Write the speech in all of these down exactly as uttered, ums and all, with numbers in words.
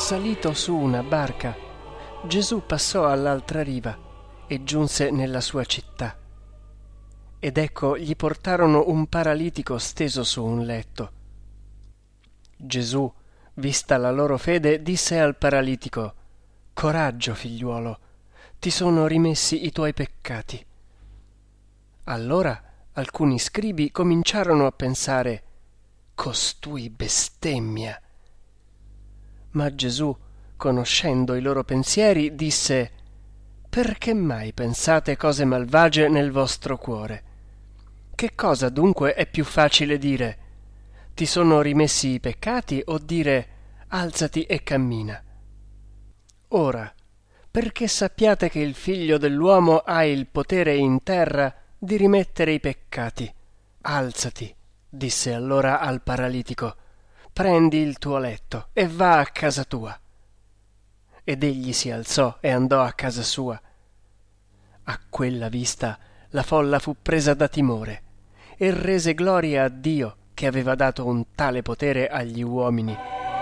Salito su una barca, Gesù passò all'altra riva e giunse nella sua città. Ed ecco gli portarono un paralitico steso su un letto. Gesù, vista la loro fede, disse al paralitico: «Coraggio, figliuolo, ti sono rimessi i tuoi peccati». Allora alcuni scribi cominciarono a pensare: «Costui bestemmia». Ma Gesù, conoscendo i loro pensieri, disse: «Perché mai pensate cose malvagie nel vostro cuore? Che cosa dunque è più facile dire? Ti sono rimessi i peccati, o dire: alzati e cammina? Ora, perché sappiate che il Figlio dell'uomo ha il potere in terra di rimettere i peccati. Alzati», disse allora al paralitico, «prendi il tuo letto e va a casa tua». Ed egli si alzò e andò a casa sua. A quella vista la folla fu presa da timore e rese gloria a Dio che aveva dato un tale potere agli uomini.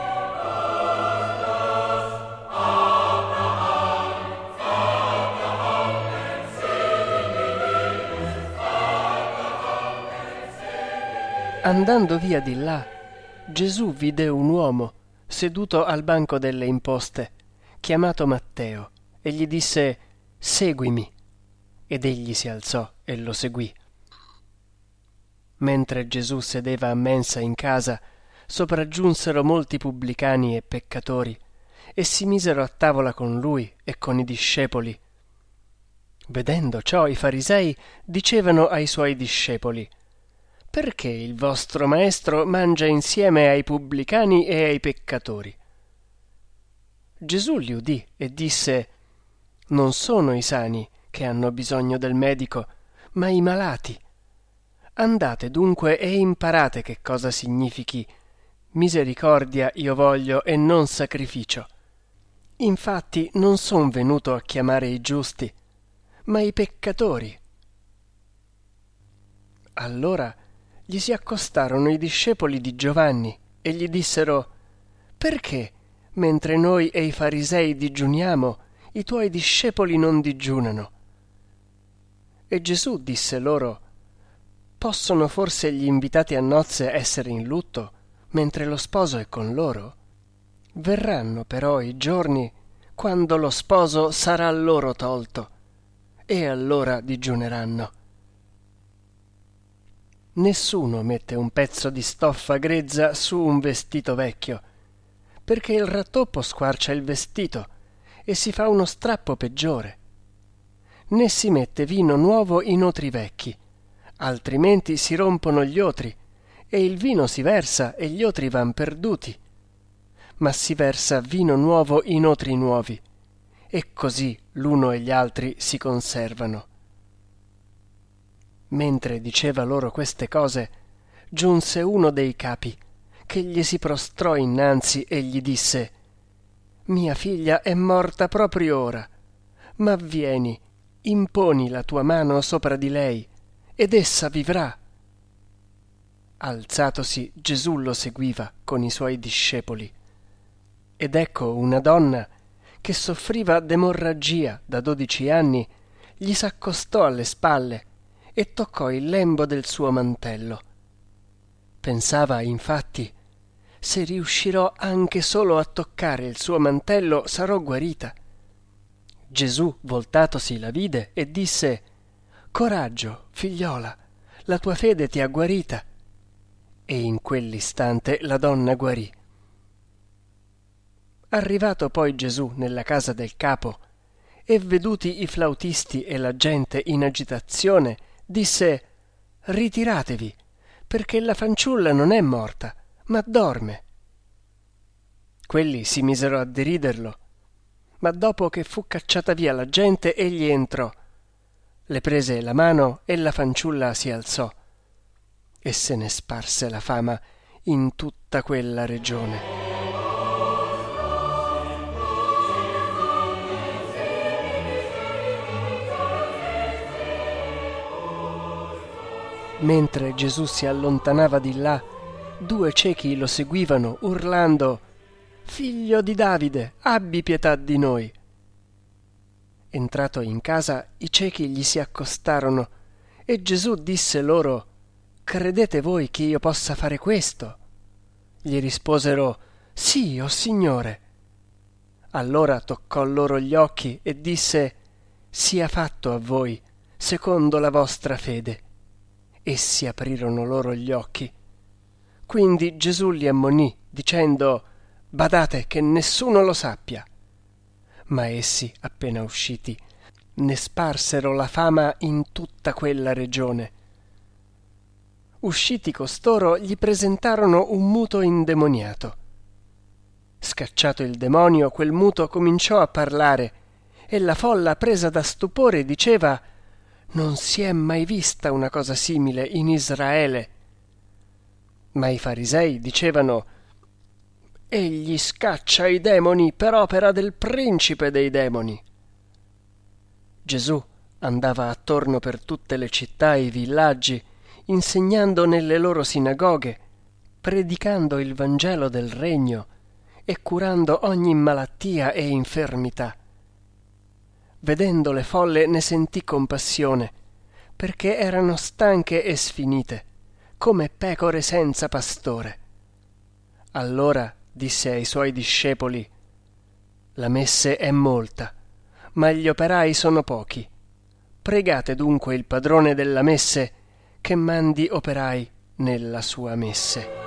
Andando via di là, Gesù vide un uomo seduto al banco delle imposte, chiamato Matteo, e gli disse: «Seguimi». Ed egli si alzò e lo seguì. Mentre Gesù sedeva a mensa in casa, sopraggiunsero molti pubblicani e peccatori, e si misero a tavola con lui e con i discepoli. Vedendo ciò, i farisei dicevano ai suoi discepoli: «Perché il vostro maestro mangia insieme ai pubblicani e ai peccatori?» Gesù li udì e disse: «Non sono i sani che hanno bisogno del medico, ma i malati. Andate dunque e imparate che cosa significhi: misericordia io voglio e non sacrificio. Infatti non son venuto a chiamare i giusti, ma i peccatori». Allora gli si accostarono i discepoli di Giovanni e gli dissero: «Perché, mentre noi e i farisei digiuniamo, i tuoi discepoli non digiunano?» E Gesù disse loro: «Possono forse gli invitati a nozze essere in lutto, mentre lo sposo è con loro? Verranno però i giorni quando lo sposo sarà loro tolto, e allora digiuneranno. Nessuno mette un pezzo di stoffa grezza su un vestito vecchio, perché il rattoppo squarcia il vestito e si fa uno strappo peggiore. Né si mette vino nuovo in otri vecchi, altrimenti si rompono gli otri, e il vino si versa e gli otri van perduti. Ma si versa vino nuovo in otri nuovi, e così l'uno e gli altri si conservano». Mentre diceva loro queste cose, giunse uno dei capi, che gli si prostrò innanzi e gli disse: «Mia figlia è morta proprio ora, ma vieni, imponi la tua mano sopra di lei, ed essa vivrà». Alzatosi, Gesù lo seguiva con i suoi discepoli. Ed ecco una donna che soffriva d'emorragia da dodici anni gli s'accostò alle spalle e toccò il lembo del suo mantello. Pensava infatti: «Se riuscirò anche solo a toccare il suo mantello sarò guarita». Gesù, voltatosi, la vide e disse: «Coraggio, figliola, la tua fede ti ha guarita». E in quell'istante la donna guarì. Arrivato poi Gesù nella casa del capo e veduti i flautisti e la gente in agitazione, disse: «Ritiratevi, perché la fanciulla non è morta, ma dorme». Quelli si misero a deriderlo, ma dopo che fu cacciata via la gente, egli entrò, le prese la mano e la fanciulla si alzò, e se ne sparse la fama in tutta quella regione. Mentre Gesù si allontanava di là, due ciechi lo seguivano urlando: Figlio di Davide, abbi pietà di noi. Entrato in casa, i ciechi gli si accostarono e Gesù disse loro: Credete voi che io possa fare questo? Gli risposero: Sì, o Signore. Allora toccò loro gli occhi e disse: Sia fatto a voi secondo la vostra fede. Essi aprirono loro gli occhi. Quindi Gesù li ammonì, dicendo: Badate che nessuno lo sappia. Ma essi, appena usciti, ne sparsero la fama in tutta quella regione. Usciti costoro, gli presentarono un muto indemoniato. Scacciato il demonio, quel muto cominciò a parlare, e la folla, presa da stupore, diceva: Non si è mai vista una cosa simile in Israele. Ma i farisei dicevano: Egli scaccia i demoni per opera del principe dei demoni. Gesù andava attorno per tutte le città e i villaggi, insegnando nelle loro sinagoghe, predicando il Vangelo del Regno e curando ogni malattia e infermità. Vedendo le folle ne sentì compassione, perché erano stanche e sfinite, come pecore senza pastore. Allora disse ai suoi discepoli: La messe è molta, ma gli operai sono pochi. Pregate dunque il padrone della messe che mandi operai nella sua messe.